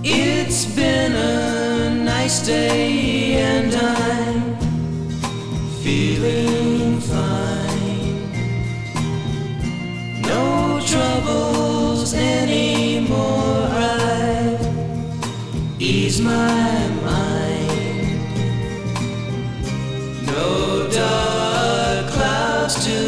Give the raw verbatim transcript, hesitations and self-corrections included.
It's been a nice day and I'm feeling fine. No troubles anymore. I've eased my mind. No dark clouds to